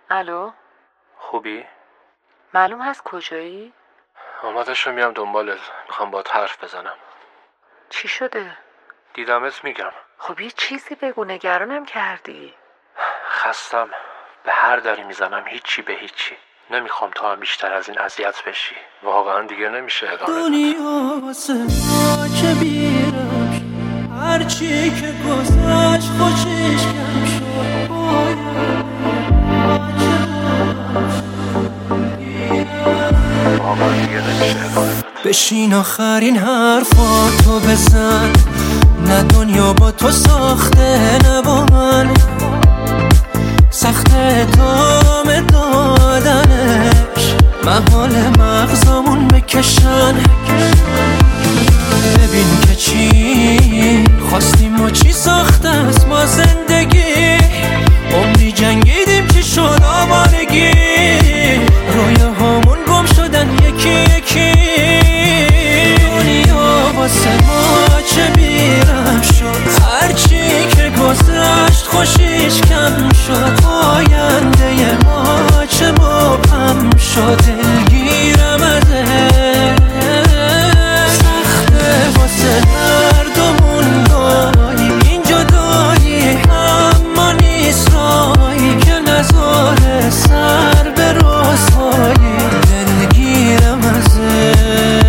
الو، خوبی؟ معلوم هست کجایی؟ آماده شو میام دنبالت. میخوام باهات حرف بزنم. چی شده؟ دیدمت میگم. خب یه چیزی بگو، نگرانم کردی. خستم. به هر دری میزنم هیچی به هیچی. نمیخوام تو هم بیشتر از این اذیت بشی. واقعا دیگه نمیشه ادامه داد. دنیا واسه ما که بیرم هرچی که گذشت خوشش کم شد. واقعا دیگه نمیشه ادامه داد. بشین آخرین حرفاتو بزن، نه دنیا با تو ساخته نه با من، سخته ادامه دادنش، محال مغزامون بکشن. ببین که چی خواستیم و چی ساخته است ما زندگی، عمری جنگیدیم چی شد آوارگی، رویاهامون گم شدن یکی یکی. دنیا واسه ما چه بیرم شد، هرچی که گذشت خوشیش کم شد، آینده ما چه مبهم شد، دلگیرم ازش. سخته واسه هر دومون گاهی این جدایی، اما نیست راهی که نذاره سر به رسوایی، دلگیرم ازش.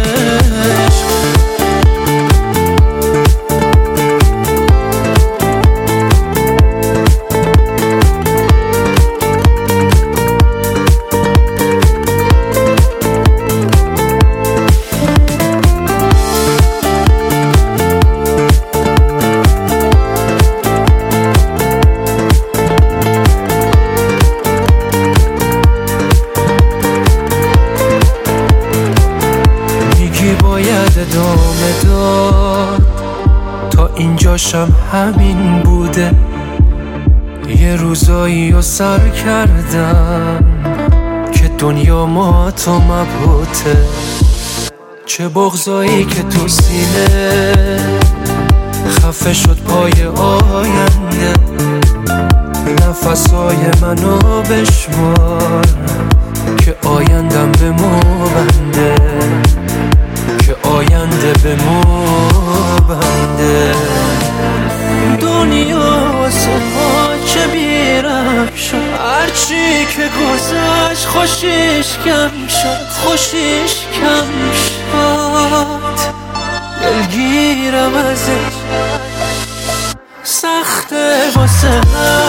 باید ادامه داد، تا اینجاشم همین بوده. یه روزایی رو سر کردم که دنیا ما تو مبهوته، چه بغضایی که تو سینه خفه شد پای آینده. نفسای منو بشمار که آیندم به مو بنده، که آینده به مو بنده. دنیا واسه ما چه بیرم شد، هرچی که گذشت خوشیش کم شد، خوشیش کم شد، دلگیرم ازش. سخته واسه